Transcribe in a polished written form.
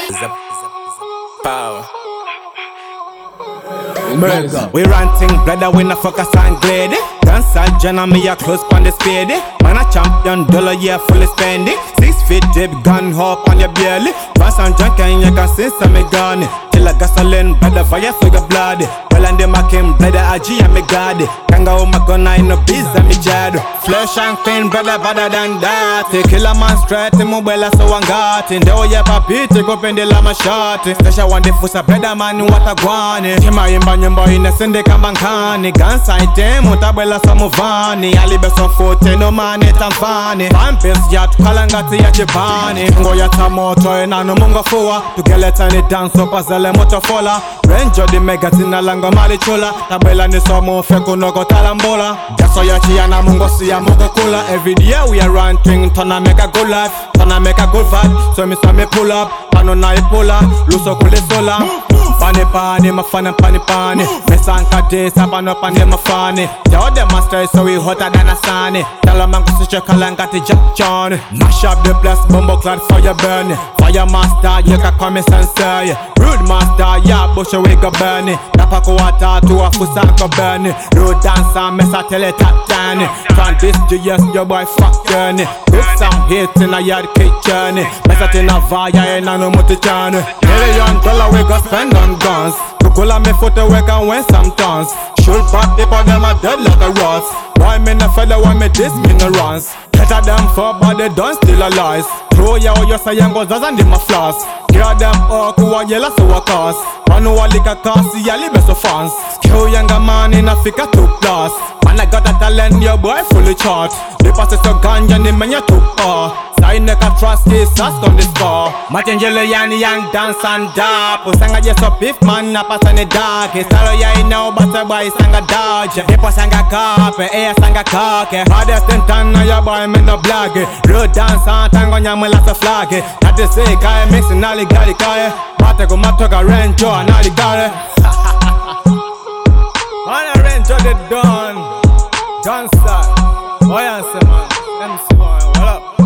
Power. We ranting, brother, we not focus on glade. Dance and Jenna, me a close on the spade. Man a champion, dollar yeah, fully spending. 6 feet deep, gun hop on your belly. Pass and drunk and you can see some me gun. Till a gasoline, brother, fire for your blood. Well and them a came, brother, AG and me god. Kanga o my gun, I no biz and me jad. Flesh and clean, brother, better than that. Kill a man straight, mobile so one got. In the way up a beat, take up in the lama shot. Special one, the fusa better man, what a guane. Chima imba nyumba inasende kambankani. Gansa item, utabela samuvani. Alibe son fote, no man etamfani. Vampes yat, kalangati ya jibani. Ngo yata moto, enano mungo fuwa. Tugeletani dance up azele moto fola. Range of the megatina lango mali chula. Tabela ni somo feko nogo talambola. Jaso ya chiana mungo siya mungo kula. Every day we are ranting, tona make a good life, tona make a good vibe. So me pull up, pano na ipola. Luso kule sola. Pani pani, ma fana pani pani. Mesanka de sabano pani ma fani. Tell them master so we hotter than a sunny. Tell them I'm going to kalangati Jack John. Mash up the place, bombo clad fire burn. Fire master, you can come and say. Rude master, yeah, bush we go burn. Napako water to a fusanko burn. Road dancer, messa tell it at Dan. Can't this GS, your boy fuck journey. Put some hits in a yard kitchen. Messa in a via and no motor-chan. $1 we go spend on guns. Kukula me foot work and win some tons. Shoot back people them a dead like a rust. Why me no fella, why me this me no runs. Better them for but they don't steal a lies. Throw ya or your sayang goes and them a floss. Hear them all who are yellow so a cause. Pano a lick a cause, see a libe so fans. Kill younger man in a fika 2+. Man I got a talent, your boy fully chart. The passes so ganja ni menya 2 Sign neka trust is ask on the score. Matengelo yani young dance and dap. Usanga yes up if man na pass on the dark. Salo ya ina bata boy sanga dodge. Depo sanga kape, air sanga kake. Hardest in town na your boy me no blag. Road dance and tango nyama la sa flag. That is say kaya mixing ali gali kaya. Bate go matoka renjo and ali gali. Man a renjo the dawn. Dancer. Boy answer man. MC1, what up?